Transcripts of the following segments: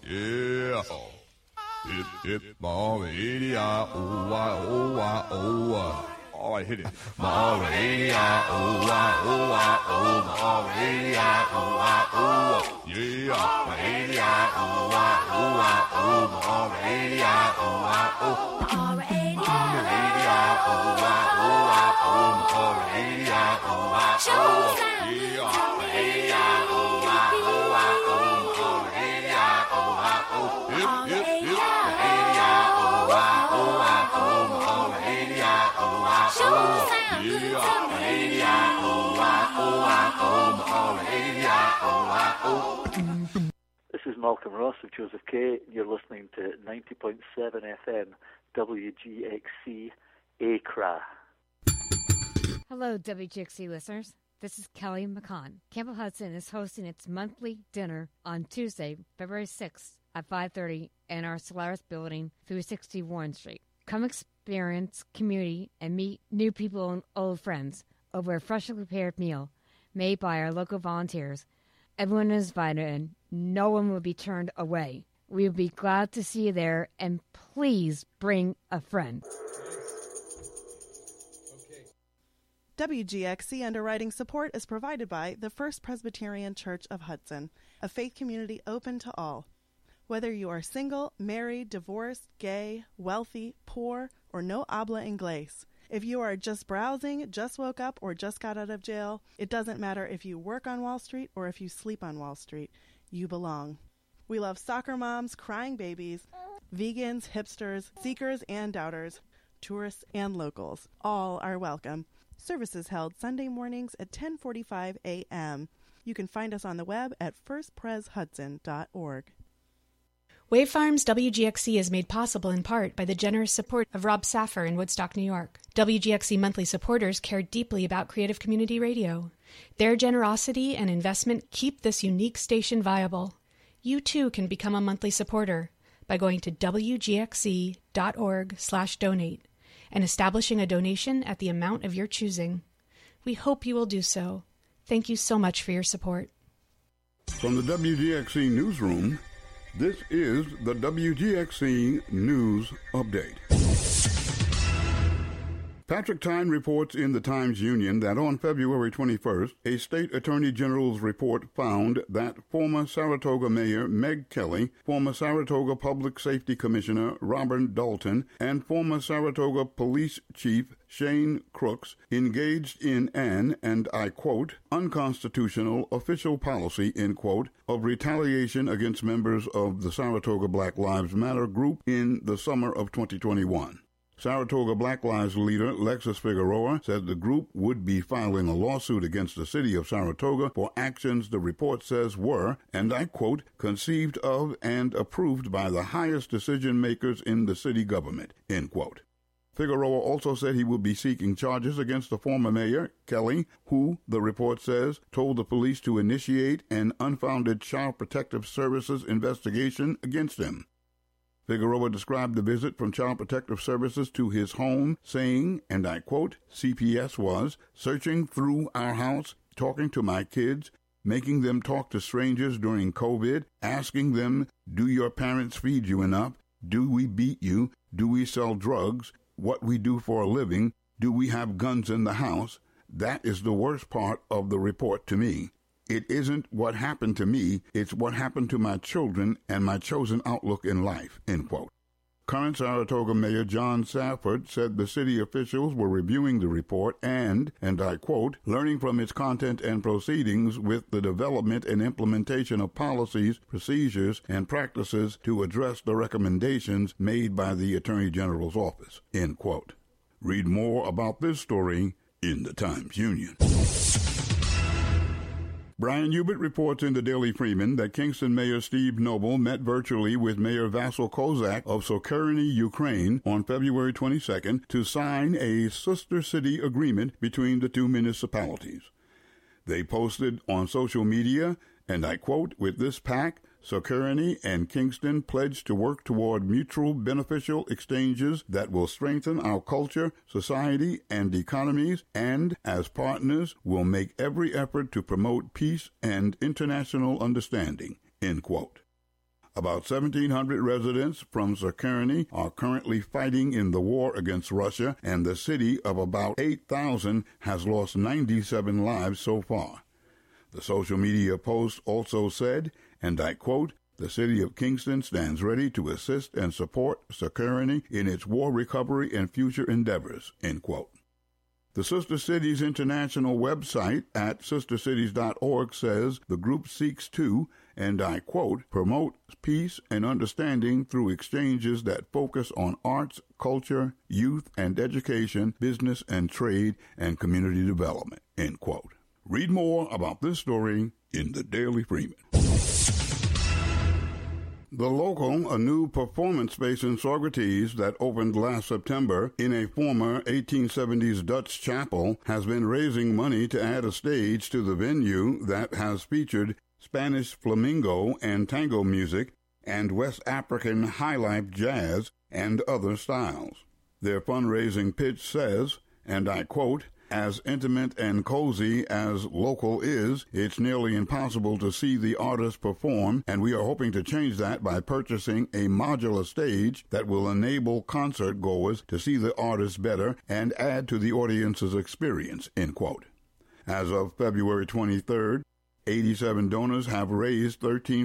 Yeah. Hip, hip, Ma-radio-O-Y-O-Y-O-Y. All right, hit it. Ma-radio-O-Y-O-Y-O. Ma-radio-O-Y-O-Y. Yeah. Ma-radio-O-Y-O-Y-O. Ma-radio-O-Y-O. Ma-radio-O-Y-O-Y-O. Ma-radio-O-Y-O. Yeah. Ma-radio-O-Y-O-Y-O. Hip, hip, hip. This is Malcolm Ross of Joseph K. You're listening to 90.7 FM WGXC Accra. Hello, WGXC listeners. This is Kelly McCann. Campbell Hudson is hosting its monthly dinner on Tuesday, February 6th at 5:30 in our Solaris building, 360 Warren Street. Come experience community and meet new people and old friends over a freshly prepared meal made by our local volunteers. Everyone is invited and no one will be turned away. We will be glad to see you there, and please bring a friend. WGXC underwriting support is provided by the First Presbyterian Church of Hudson, a faith community open to all. Whether you are single, married, divorced, gay, wealthy, poor, or no habla inglés, if you are just browsing, just woke up, or just got out of jail, it doesn't matter if you work on Wall Street or if you sleep on Wall Street, you belong. We love soccer moms, crying babies, vegans, hipsters, seekers and doubters, tourists and locals. All are welcome. Services held Sunday mornings at 10:45 a.m. You can find us on the web at firstpreshudson.org. Wave Farms WGXC is made possible in part by the generous support of Rob Saffer in Woodstock, New York. WGXC monthly supporters care deeply about creative community radio. Their generosity and investment keep this unique station viable. You too can become a monthly supporter by going to wgxc.org/donate and establishing a donation at the amount of your choosing. We hope you will do so. Thank you so much for your support. From the WGXC Newsroom, this is the WGXC News Update. Patrick Tyne reports in the Times-Union that on February 21st, a state attorney general's report found that former Saratoga Mayor Meg Kelly, former Saratoga Public Safety Commissioner Robert Dalton, and former Saratoga Police Chief Shane Crooks engaged in an, and I quote, unconstitutional official policy, end quote, of retaliation against members of the Saratoga Black Lives Matter group in the summer of 2021. Saratoga Black Lives leader Lexus Figueroa said the group would be filing a lawsuit against the city of Saratoga for actions the report says were, and I quote, conceived of and approved by the highest decision makers in the city government, end quote. Figueroa also said he would be seeking charges against the former mayor, Kelly, who, the report says, told the police to initiate an unfounded Child Protective Services investigation against him. Figueroa described the visit from Child Protective Services to his home, saying, and I quote, CPS was searching through our house, talking to my kids, making them talk to strangers during COVID, asking them, do your parents feed you enough? Do we beat you? Do we sell drugs? What we do for a living? Do we have guns in the house? That is the worst part of the report to me. It isn't what happened to me, it's what happened to my children and my chosen outlook in life, end quote. Current Saratoga Mayor John Safford said the city officials were reviewing the report and I quote, learning from its content and proceedings with the development and implementation of policies, procedures, and practices to address the recommendations made by the Attorney General's office, end quote. Read more about this story in the Times-Union. Brian Hubert reports in the Daily Freeman that Kingston Mayor Steve Noble met virtually with Mayor Vasyl Kozak of Sokerny, Ukraine, on February 22nd to sign a sister city agreement between the two municipalities. They posted on social media, and I quote, with this pact, Sokerny and Kingston pledge to work toward mutual beneficial exchanges that will strengthen our culture, society, and economies, and, as partners, will make every effort to promote peace and international understanding, end quote. About 1,700 residents from Sakharny are currently fighting in the war against Russia, and the city of about 8,000 has lost 97 lives so far. The social media post also said, and I quote, "The city of Kingston stands ready to assist and support Sakharny in its war recovery and future endeavors," end quote. The Sister Cities International website at sistercities.org says the group seeks to, and I quote, "promote peace and understanding through exchanges that focus on arts, culture, youth and education, business and trade, and community development," end quote. Read more about this story in the Daily Freeman. The Local, a new performance space in Saugerties that opened last September in a former 1870s Dutch chapel, has been raising money to add a stage to the venue that has featured Spanish flamenco and tango music and West African highlife jazz and other styles. Their fundraising pitch says, and I quote, "As intimate and cozy as Local is, it's nearly impossible to see the artist perform, and we are hoping to change that by purchasing a modular stage that will enable concert goers to see the artist better and add to the audience's experience," end quote. As of February 23rd, 87 donors have raised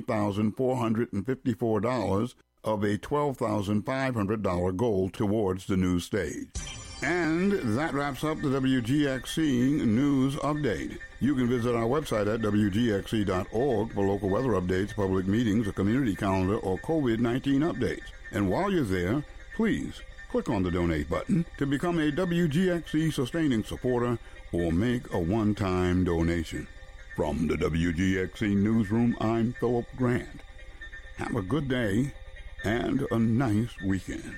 $13,454 of a $12,500 goal towards the new stage. And that wraps up the WGXC News Update. You can visit our website at WGXC.org for local weather updates, public meetings, a community calendar, or COVID-19 updates. And while you're there, please click on the donate button to become a WGXC sustaining supporter or make a one-time donation. From the WGXC Newsroom, I'm Philip Grant. Have a good day and a nice weekend.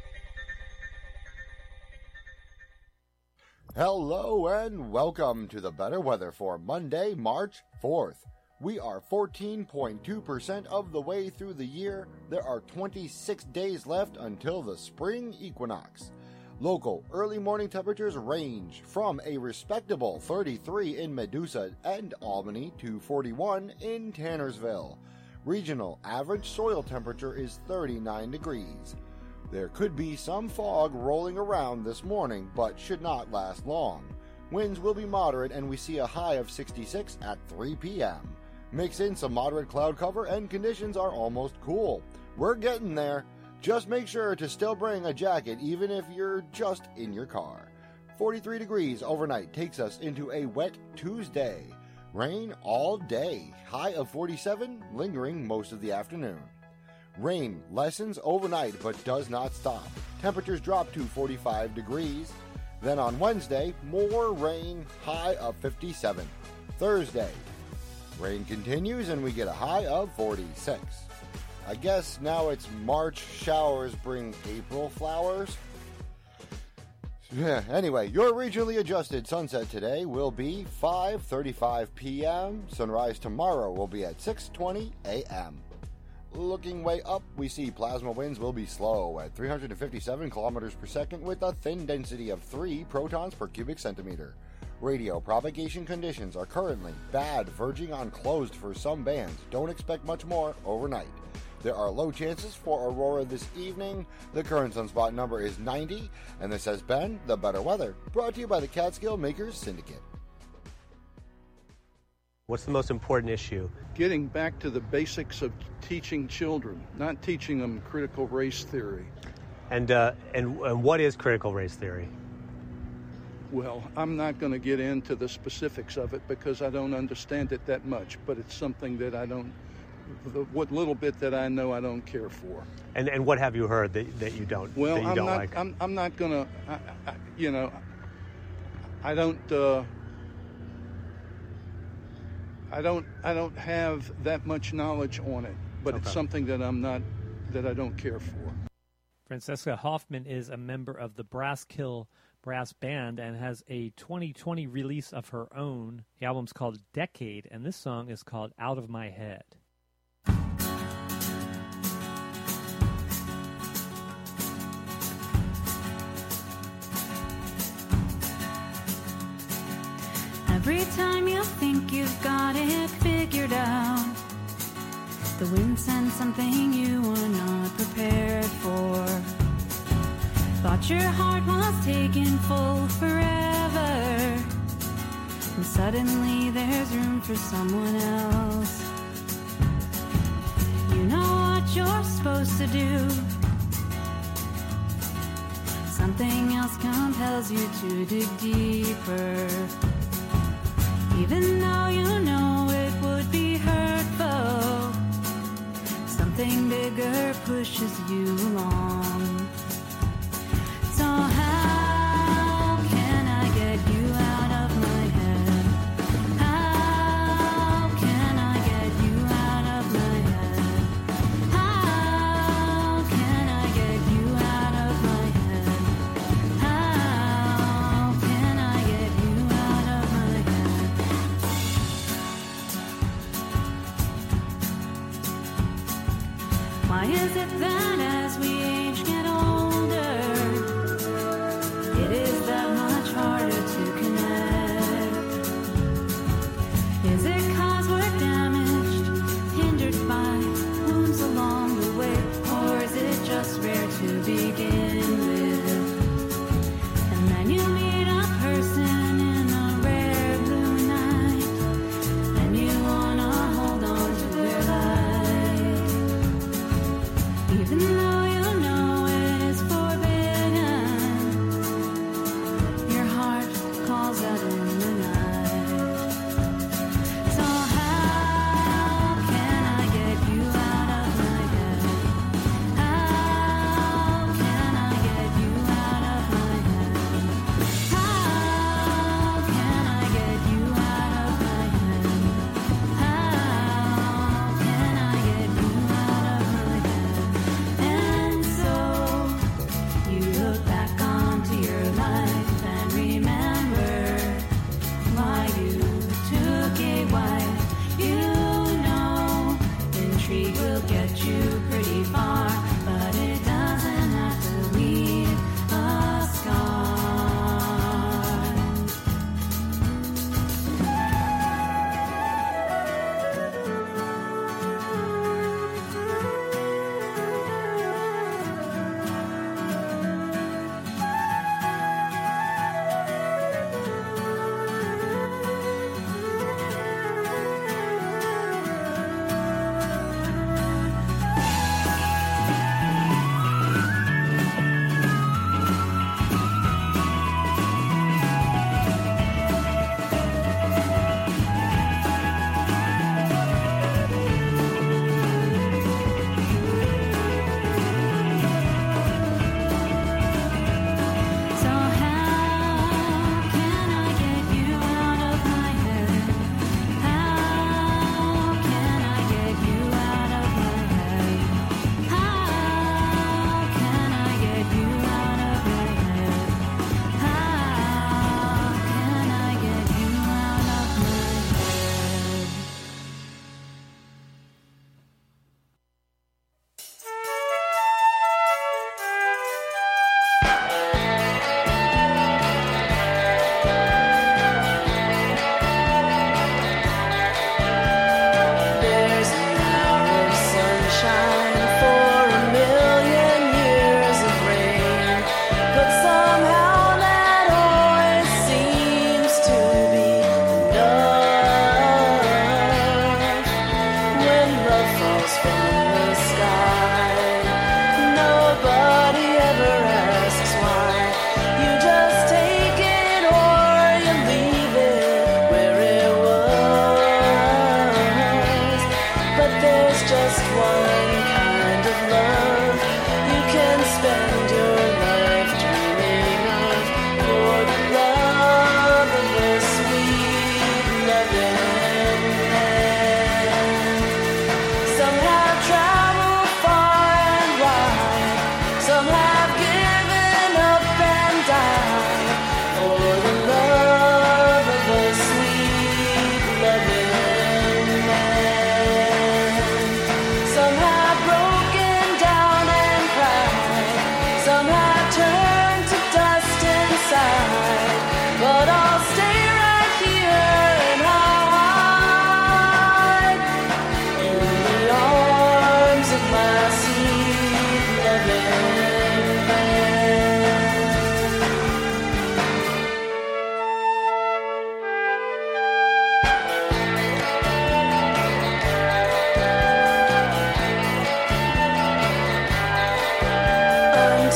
Hello and welcome to the better weather for Monday, March 4th. We are 14.2% of the way through the year. There are 26 days left until the spring equinox. Local early morning temperatures range from a respectable 33 in Medusa and Albany to 41 in Tannersville. Regional average soil temperature is 39 degrees. There could be some fog rolling around this morning, but should not last long. Winds will be moderate and we see a high of 66 at 3 p.m. Mix in some moderate cloud cover and conditions are almost cool. We're getting there. Just make sure to still bring a jacket even if you're just in your car. 43 degrees overnight takes us into a wet Tuesday. Rain all day, high of 47, lingering most of the afternoon. Rain lessens overnight but does not stop. Temperatures drop to 45 degrees. Then on Wednesday, more rain, high of 57. Thursday, rain continues and we get a high of 46. I guess now it's March showers bring April flowers. Anyway, your regionally adjusted sunset today will be 5:35 p.m. Sunrise tomorrow will be at 6:20 a.m. Looking way up, we see plasma winds will be slow at 357 kilometers per second with a thin density of 3 protons per cubic centimeter. Radio propagation conditions are currently bad, verging on closed for some bands. Don't expect much more overnight. There are low chances for aurora this evening. The current sunspot number is 90, and this has been The Better Weather, brought to you by the Catskill Makers Syndicate. What's the most important issue? Getting back to the basics of teaching children, not teaching them critical race theory. And what is critical race theory? Well, I'm not going to get into the specifics of it because I don't understand it that much, but it's something that what little bit that I know I don't care for. And what have you heard that you don't? Well, that you don't like? I'm not going to, I don't have that much knowledge on it, but It's something that I don't care for. Francesca Hoffman is a member of the Brasskill Brass Band and has a 2020 release of her own. The album's called Decade, and this song is called Out of My Head. Every time you think you've got it figured out, The wind sent something you were not prepared for. Thought your heart was taken full forever, and suddenly there's room for someone else. You know what you're supposed to do. Something else compels you to dig deeper, even though you know it would be hurtful. Something bigger pushes you along. So how can I get you out of my head? How can I get you out of my head? How can I get you out of my head? How can I get you out of my head? Why is it that as we age get older, it is that much harder to connect? Is it 'cause we're damaged, hindered by wounds along the way? Or is it just rare to begin with? And then you meet a person in a rare blue night, and you wanna hold on to their light, even though you know it is forbidden. Your heart calls out in the night. So how can I get you out of my head? How can I get you out of my head? How can I get you out of my head? How can I get you out of my head? And so you look back onto your life and remember why you took a wife. You know intrigue will get you pretty far, but it doesn't have to leave a scar. So how can I get you out of my head? How can I get you out of my head? How can I get you out of my head? How can I get you out of my head? There's an hour of sunshine for a million years of rain, but somehow that always seems to be enough. When love falls from the sky, nobody ever asks why. You just take it or you leave it where it was. But there's just one kind of love you can spend your life dreaming of, for the love of a sweet loving man. Some have traveled far and wide, some have given up and died for the love of a sweet loving man. Some have broken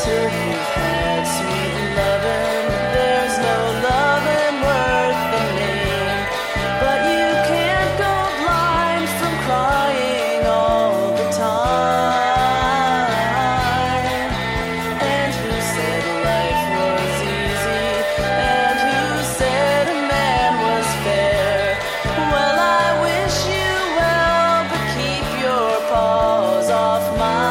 till you've had sweet loving. There's no loving worth the name, but you can't go blind from crying all the time. And who said life was easy? And who said a man was fair? Well, I wish you well, but keep your paws off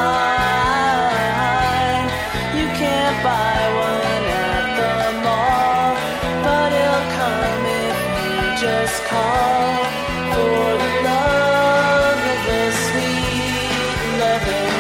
mine. You can't buy one at the mall, but it'll come if you just call for the love of the sweet loving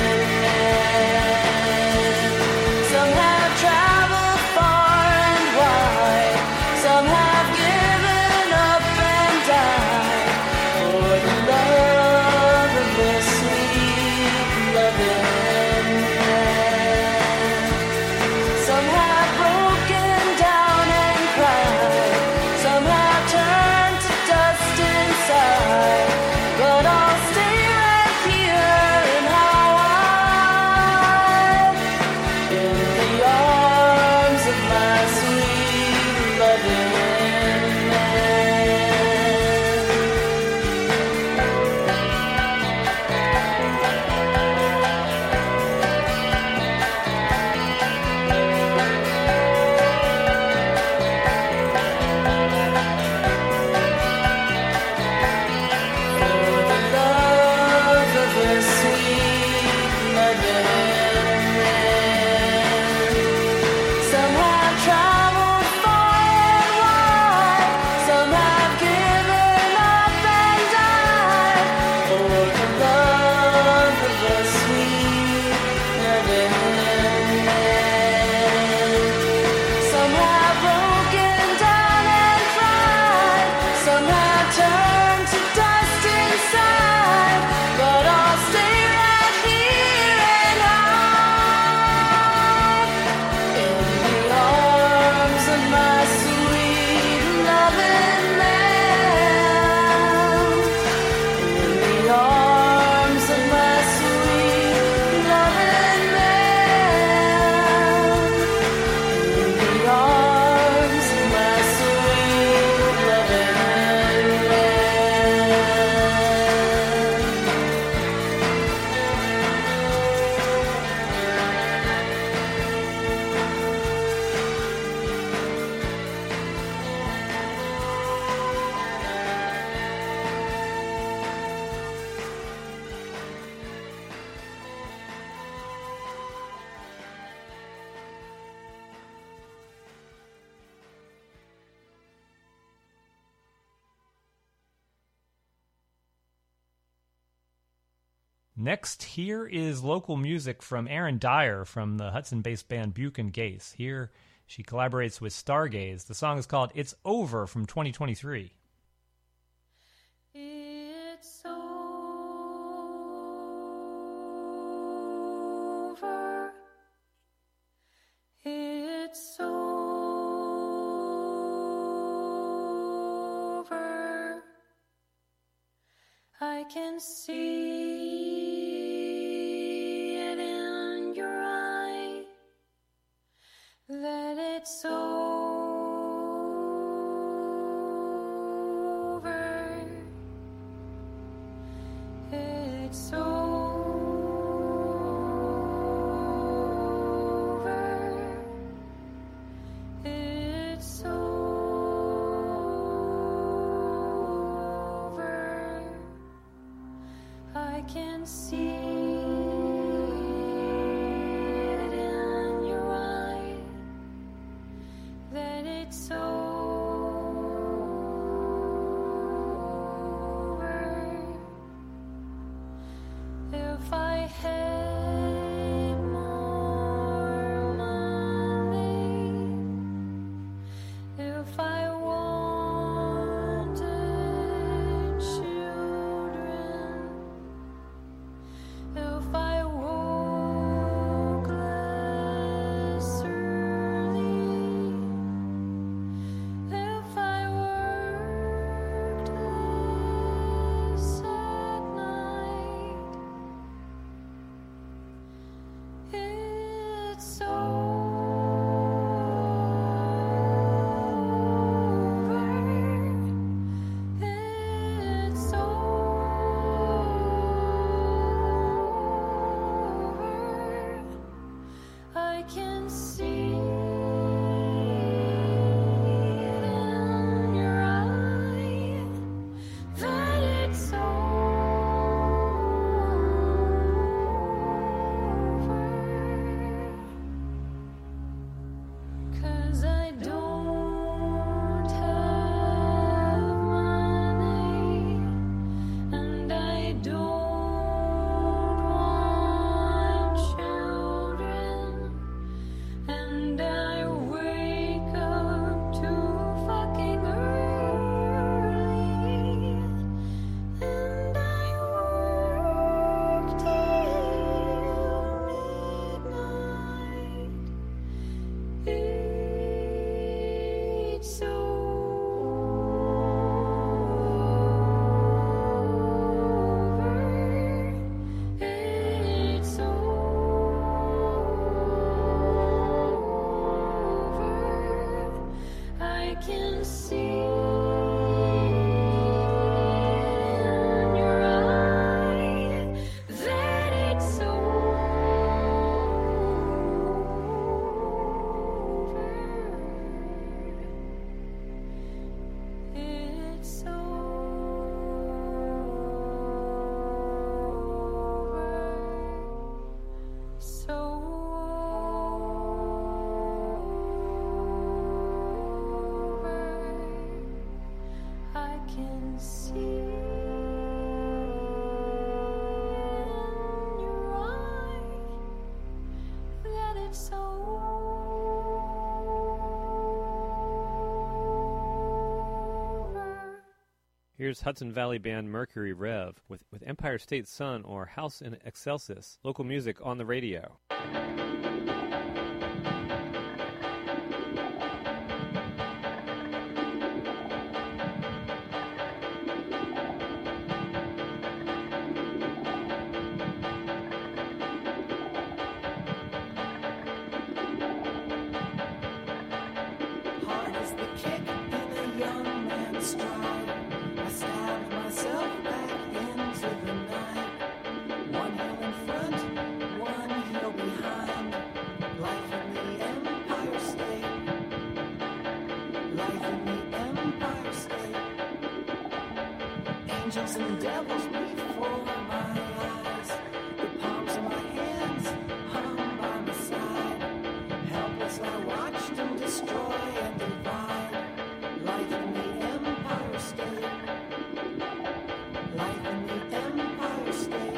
man. Some have traveled far and wide, some have given up and died for the love of the sweet loving man. Some have broken down and cried, some have turned to dust inside, but I'll stay right here and hide in the arms of my sweet loving man. For the love of the sweet loving man. Some have traveled far and wide, some have given up and died for the love of the sweet loving man. Some have broken down and cried, some have turned to dust inside, but I'll stay right here and hide in the arms of my sweet loving man. In the arms of my sweet loving man. In the arms of my sweet loving man. Next, here is local music from Erin Dyer from the Hudson-based band Buchan Gaze. Here, she collaborates with Stargaze. The song is called It's Over from 2023. It's over. It's over. I can see it in your eye that it's over. It's over. It's over. I can see it in your eye that it's over. If I had more money, if I wanted children, if I woke less early, if I worked less at night, can see in your eye that it's it's I can see in your eye that it's over. Here's Hudson Valley band Mercury Rev with Empire State Sun or House in Excelsis, local music on the radio. Hard as the kick in a young man's stride, I stabbed myself back into the night. One heel in front, one heel behind. Life in the Empire State. Life in the Empire State. Angels and devils before my eyes. The palms of my hands hung by my side. Helpless I watched them destroy and divide. Life in the Empire State. Life in the Empire State.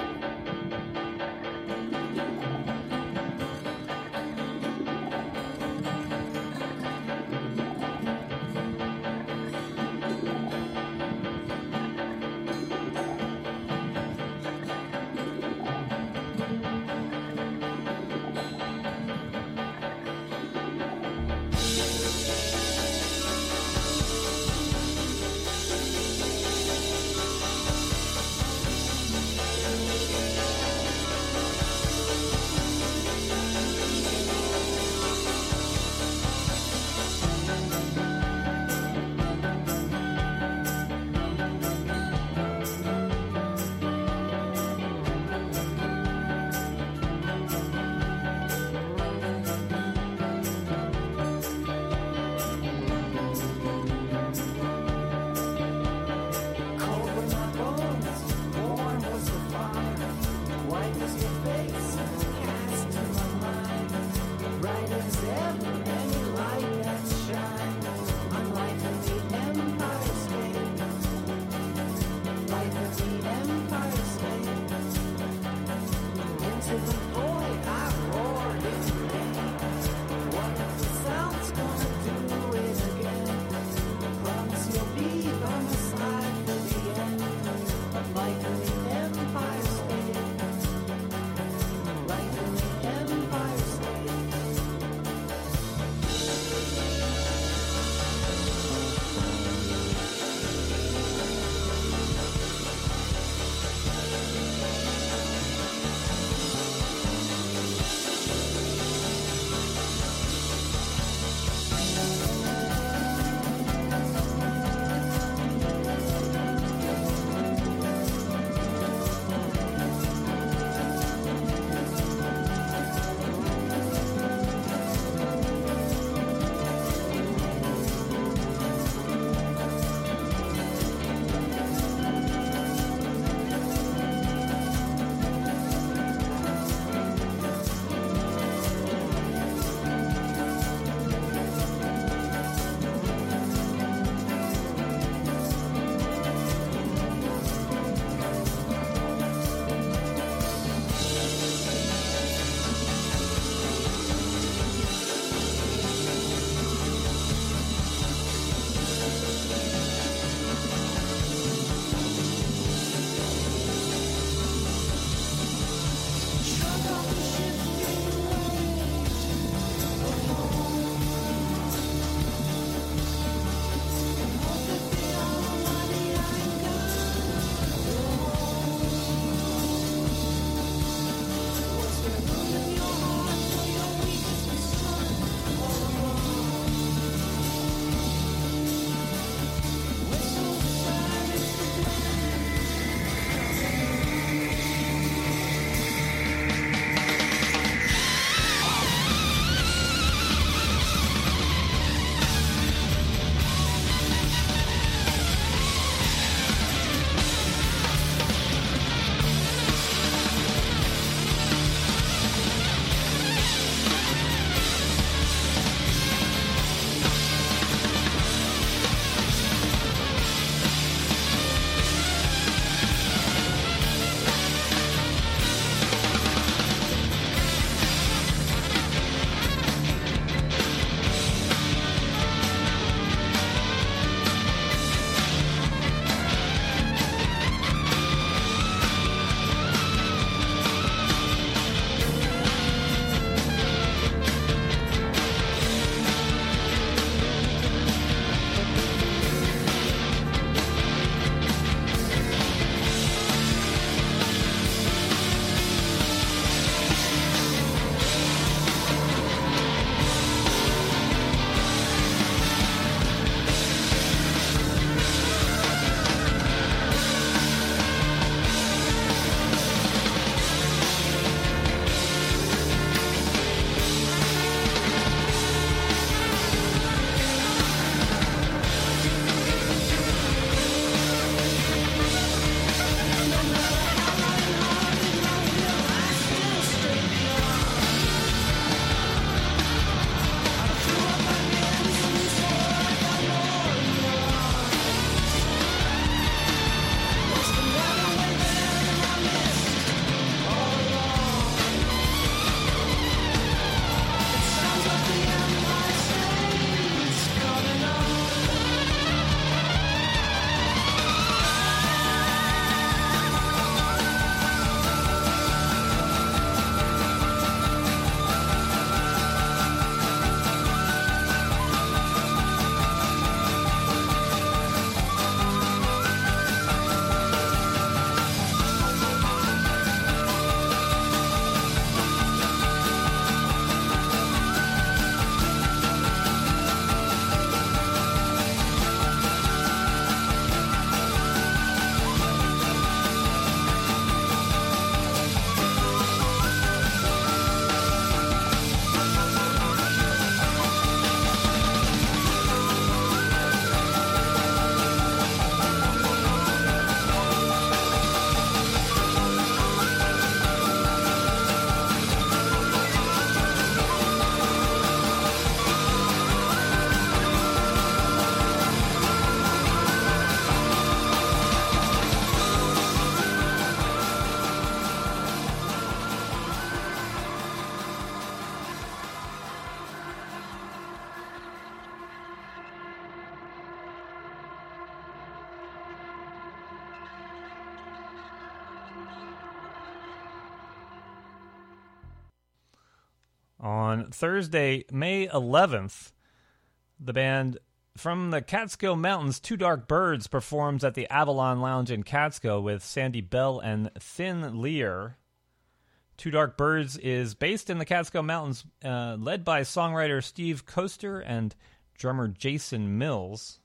On Thursday, May 11th, the band from the Catskill Mountains, Two Dark Birds, performs at the Avalon Lounge in Catskill with Sandy Bell and Thin Lear. Two Dark Birds is based in the Catskill Mountains, led by songwriter Steve Coaster and drummer Jason Mills.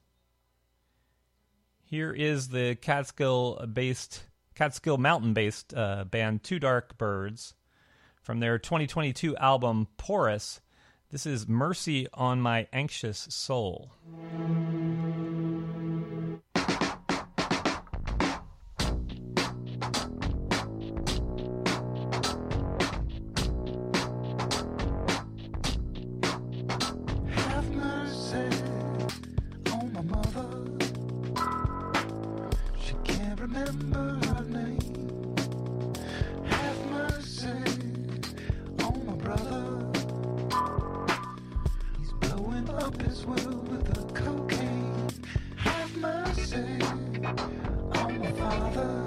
Here is the Catskill Mountain-based band Two Dark Birds from their 2022 album Porous. This is Mercy on My Anxious Soul. Have mercy on my mother. She can't remember her name. Have mercy on my brother. He's blowing up his world with the cocaine. Have mercy on my father.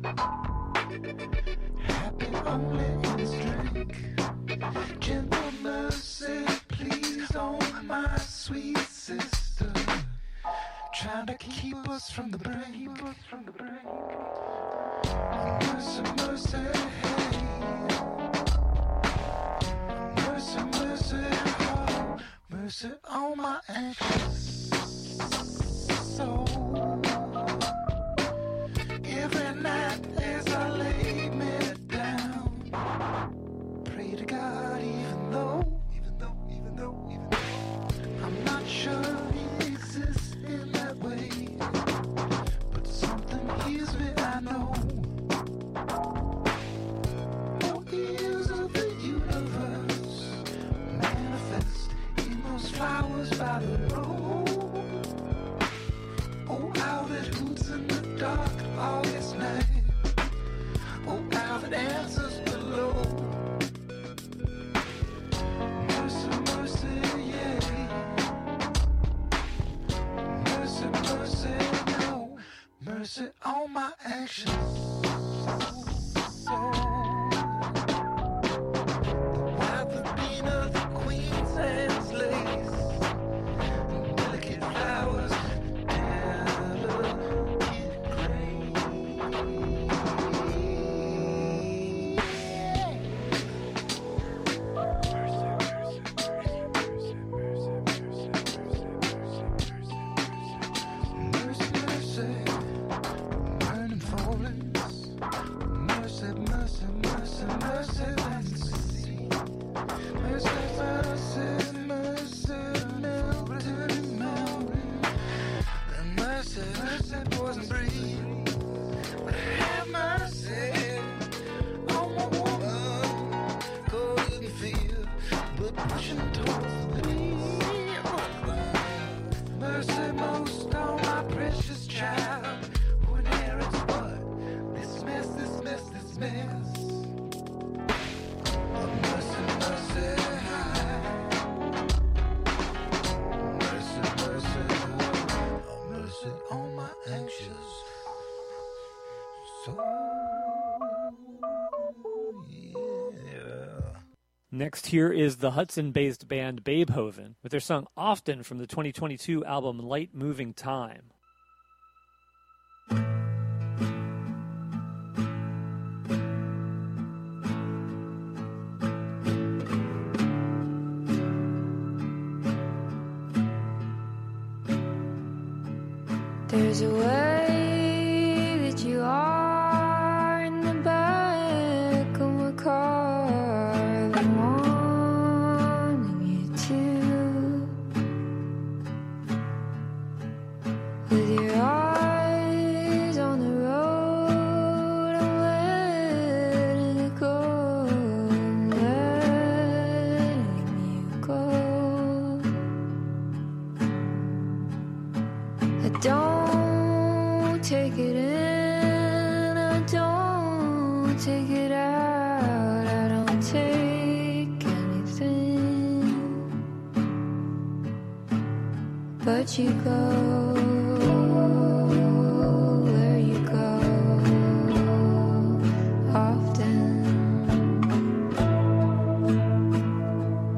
Happy only in his drink. Gentle mercy, please, on my sweet sister. Trying to keep us from the brink. Mercy, mercy, hey. Mercy, mercy, oh. Mercy on my anxious soul. Every night as I lay me down, pray to God, even though I'm not sure he exists in that way, but something hears me, I know. Oh, ears of the universe manifest in those flowers by the road. Oh, how that hoots in the dark August night. Oh, how that answers below. Mercy, mercy, yeah. Mercy, mercy, no. Mercy on my actions. So, the wild Verbena, the Queen's hands lace, and delicate flowers, delicate grain. Mercy, mercy, burning fallings. Mercy, mercy, mercy, mercy, let's see. Mercy, mercy, mercy, melting mountain. And mercy, mercy, poison breeze. Have mercy on my woman, couldn't feel, but pushing towards me. Mercy most on my precious child, who inherits what? This mess, this mess, this mess. Oh, mercy, mercy, mercy, mercy, oh, mercy on my anxious soul. Yeah. Next, here is the Hudson-based band Babehoven with their song Often from the 2022 album Light Moving Time. There's a way that you are in the back of my car. I've been wanting you to. With your eyes on the road, I'm letting it go. I'm letting you go. I don't take it in, I don't take it out, I don't take anything, but you go where you go often.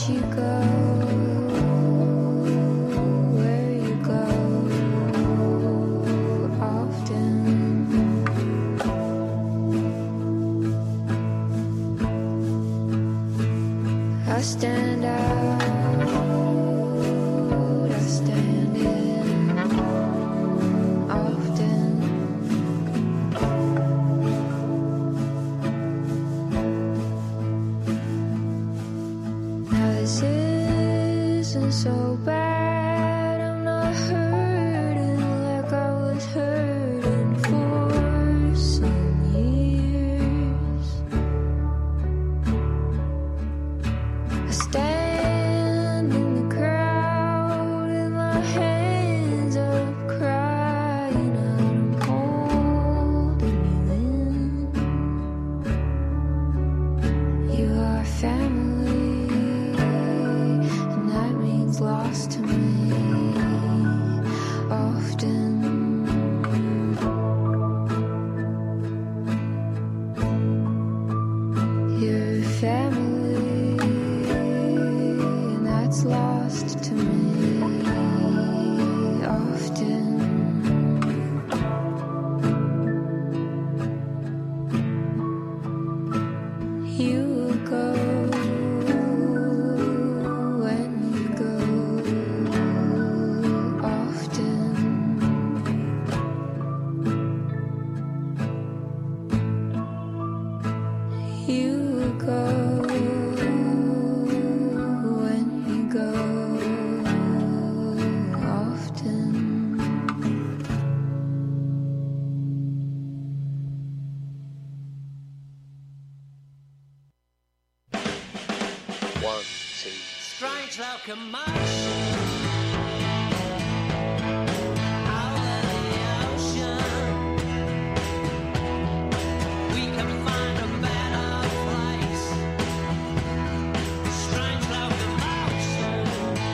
you go, where you go often. I stand out, I stand in often. Now this isn't so bad, I'm not hurting like I was hurting for some years. I stand in the crowd with my hands up crying out, I'm holding you in. You are family, and that means lost to me often. You're family, and that's lost to me often. You will go when you go often. You will go when you go often. One, two. Strange locomotion out of the ocean. We can find a better place. Strange locomotion.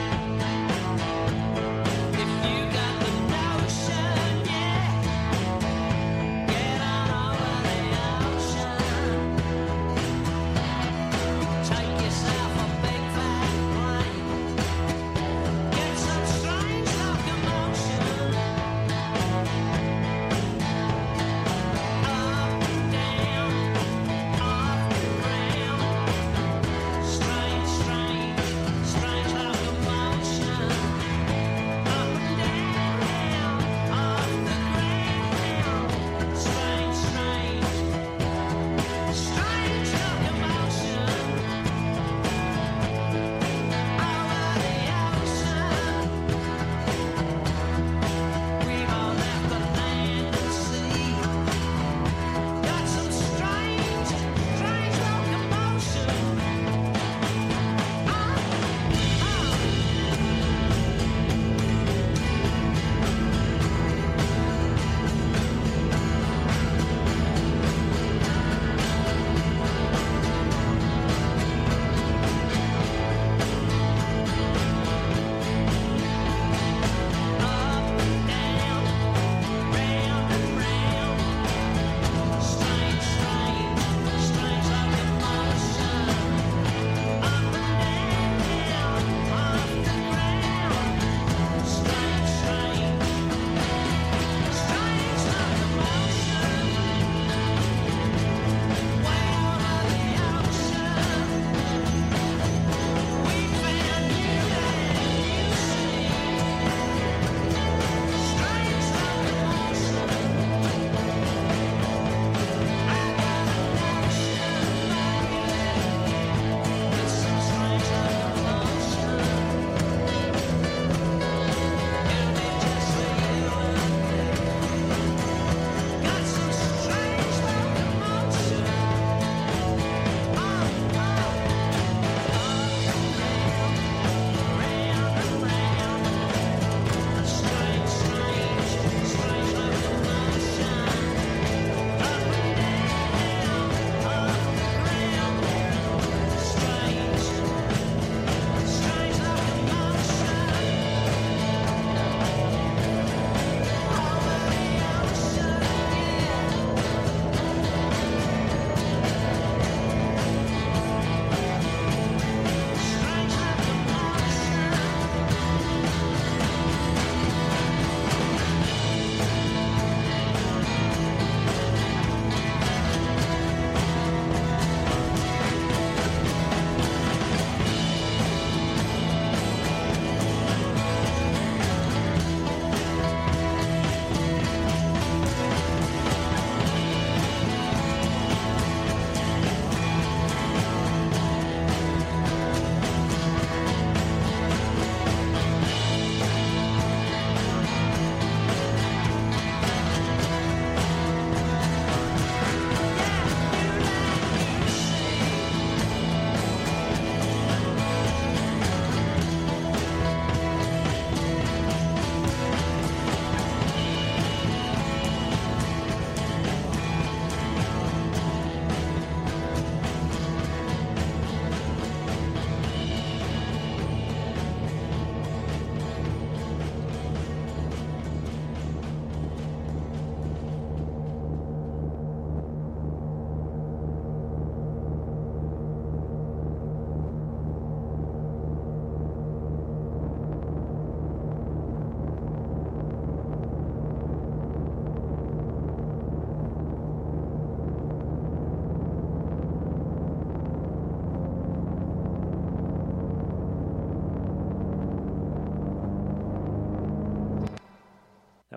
If you got the notion, yeah, get on over the ocean. Take yourself a big fat plane.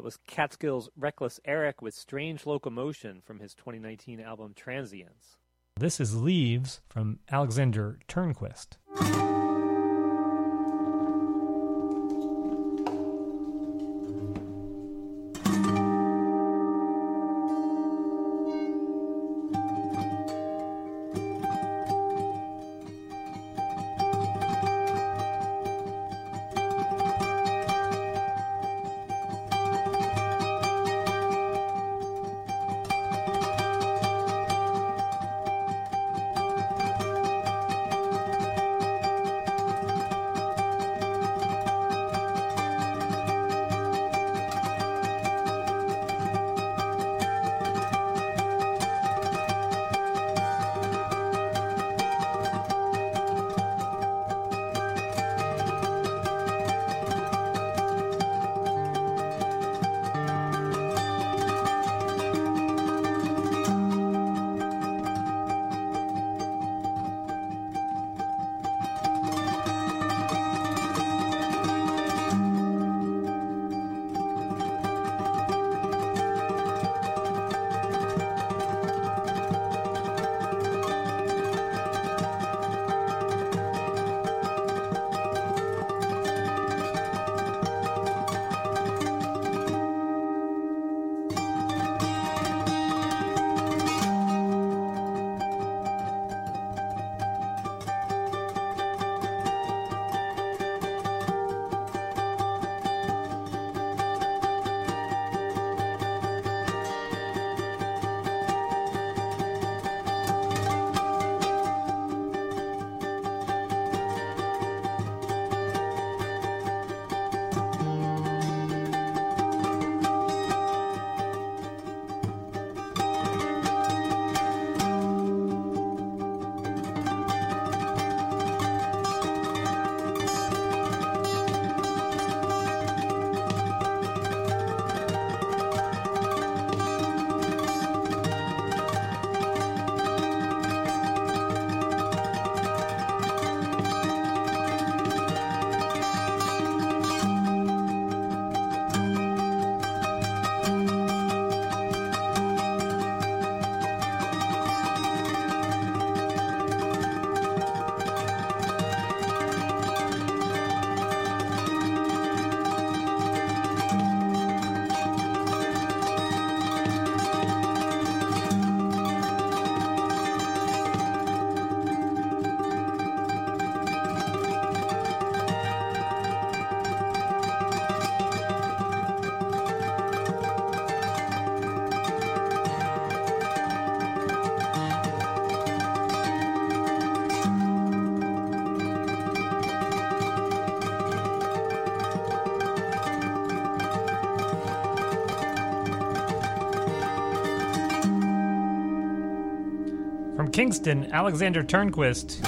was Catskills' Reckless Eric with Strange Locomotion from his 2019 album Transients. This is Leaves from Alexander Turnquist. From Kingston, Alexander Turnquist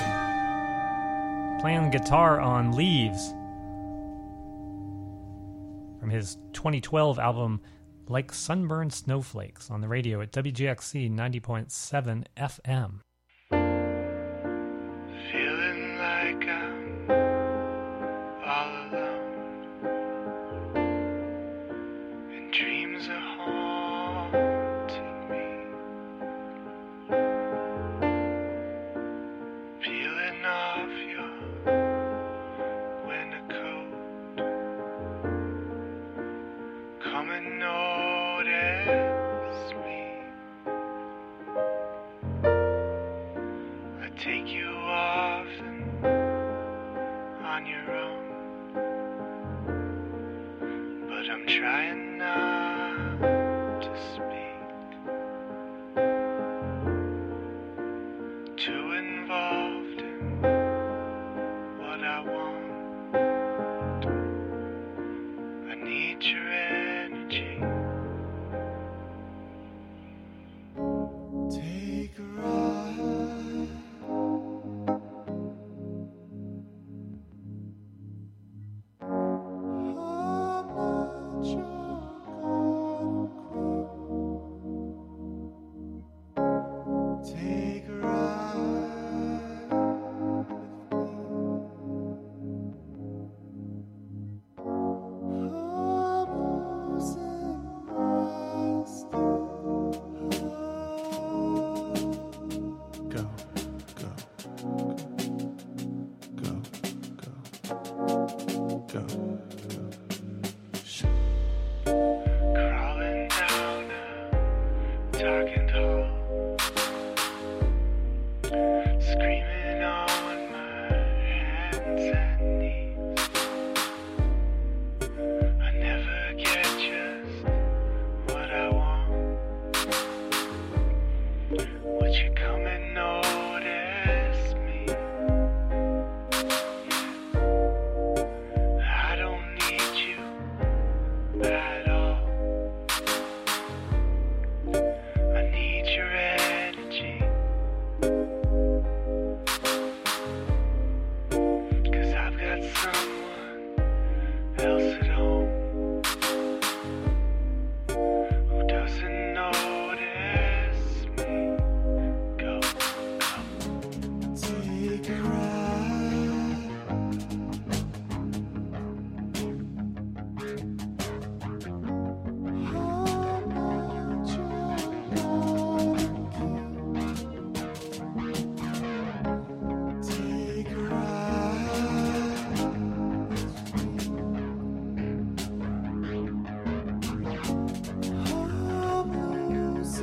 playing guitar on Leaves from his 2012 album Like Sunburned Snowflakes on the radio at WGXC 90.7 FM. Feeling like I'm all alone, and dreams are haunting me. Peeling off your winter coat, come and notice me. I take you often on your own, but I'm trying not to speak, too involved in what I want. I need your energy. Take a ride. I'm not sure Go. Crawling down a darkened hall, screaming on my hands and knees. I never get just what I want. Would you come and notice me? I don't need you at all. I need your energy. 'Cause I've got someone else at home who doesn't notice me. Go, go. Take a ride. How much you gotta give? Take a ride. Almost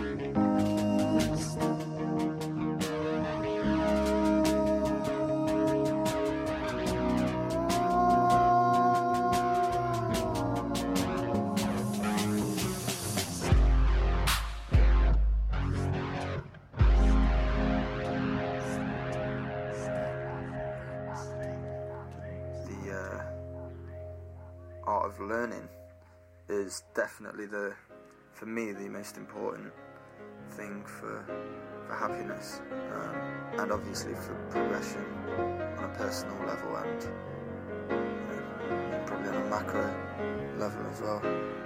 The art of learning is definitely for me, the most important thing for happiness, and obviously for progression on a personal level and probably on a macro level as well.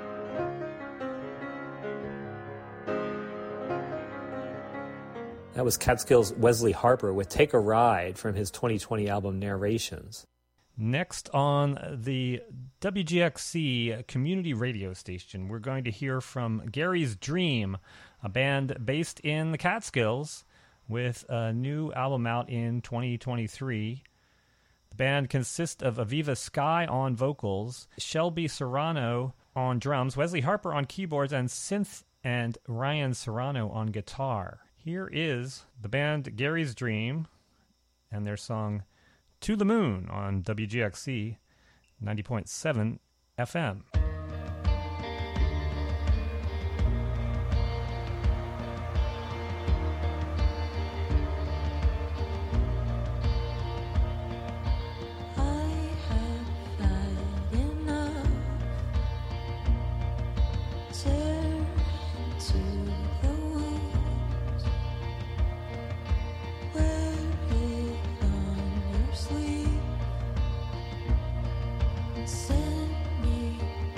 That was Catskill's Wesley Harper with Take a Ride from his 2020 album Narrations. Next on the WGXC community radio station, we're going to hear from Gary's Dream, a band based in the Catskills with a new album out in 2023. The band consists of Aviva Sky on vocals, Shelby Serrano on drums, Wesley Harper on keyboards and synth, and Ryan Serrano on guitar. Here is the band Gary's Dream and their song To the Moon on WGXC 90.7 FM. Send me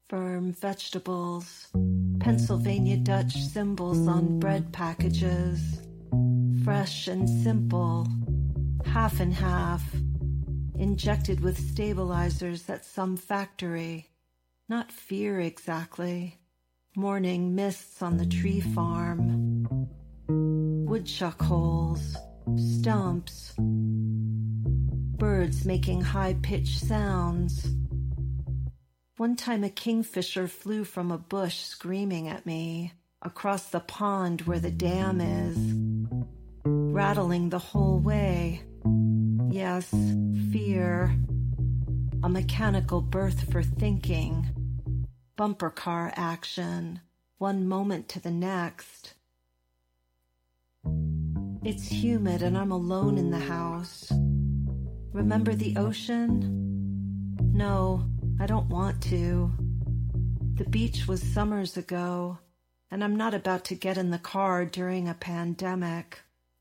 firm vegetables, Pennsylvania Dutch symbols on bread packages, fresh and simple, half and half, injected with stabilizers at some factory. Not fear exactly. Morning mists on the tree farm. Woodchuck holes, stumps, birds making high-pitched sounds. One time a kingfisher flew from a bush screaming at me across the pond where the dam is, rattling the whole way. Yes, fear. A mechanical birth for thinking. Bumper car action, one moment to the next. It's humid and I'm alone in the house. Remember the ocean? No, I don't want to. The beach was summers ago, and I'm not about to get in the car during a pandemic.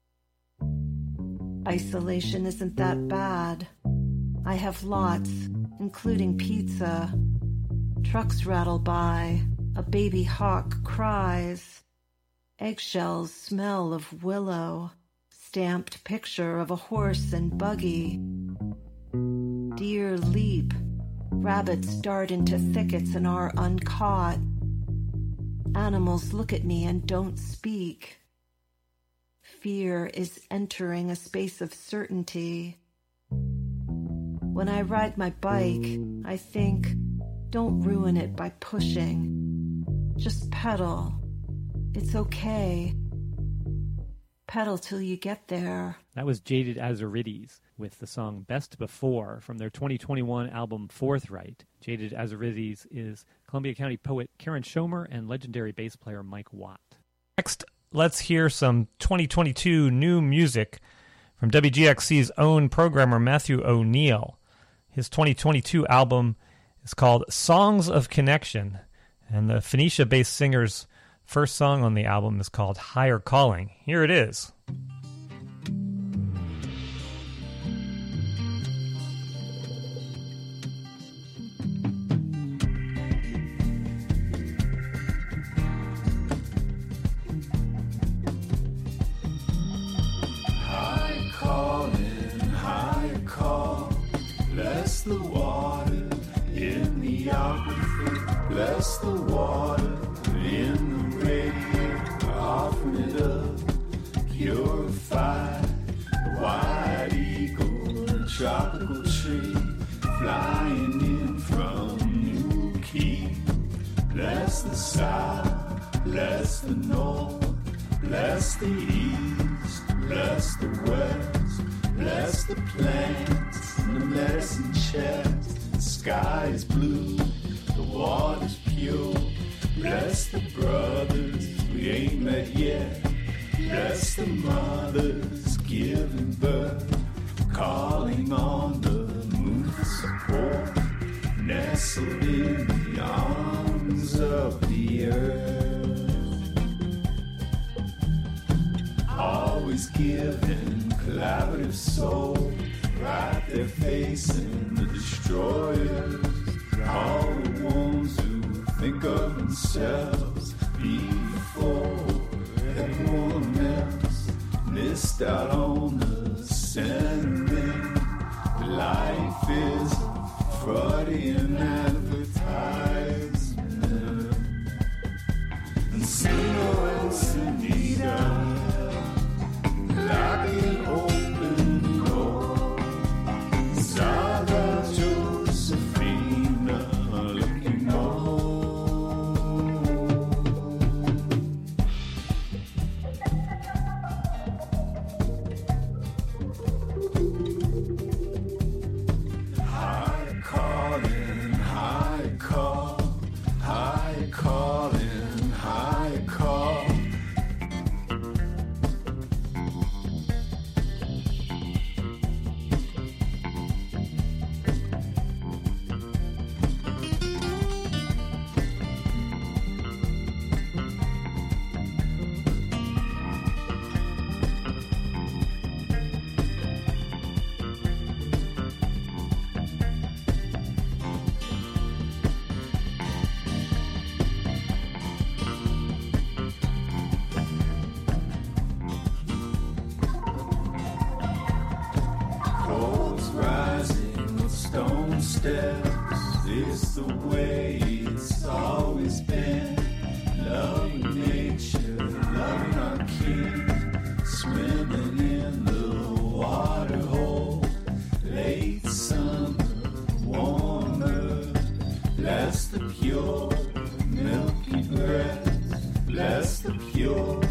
Isolation isn't that bad. I have lots, including pizza. Trucks rattle by, a baby hawk cries. Eggshells smell of willow, stamped picture of a horse and buggy. Deer leap, rabbits dart into thickets and are uncaught. Animals look at me and don't speak. Fear is entering a space of certainty. When I ride my bike, I think, don't ruin it by pushing. Just pedal. It's okay. Pedal till you get there. That was Jaded Azarides with the song Best Before from their 2021 album Forthright. Jaded Azarides is Columbia County poet Karen Schomer and legendary bass player Mike Watt. Next, let's hear some 2022 new music from WGXC's own programmer Matthew O'Neill. His 2022 album is called Songs of Connection, and the Phoenicia-based singer's first song on the album is called Higher Calling. Here it is. High call, bless the water in the aquifer, bless the water in the radiator, offering it up, purified, white eagle, a tropical tree, flying in from New Key. Bless the south, bless the north, bless the east, bless the west, bless the plants and the medicine chest. The sky is blue, the water's pure. Bless the brothers we ain't met yet. Bless the mothers giving birth, calling on the moon for support, nestled in the arms of the earth. Always giving collaborative soul, right there facing the destroyers, all the ones who think of themselves before everyone else, missed out on the sentiment. Life is a Freudian advertisement. And Sino and Sunita, like an open door. Saga Josephina, looking high calling, high steps. It's the way it's always been. Loving nature, loving our king. Swimming in the water hole. Late summer, warmer. Bless the pure, milky breath. Bless the pure,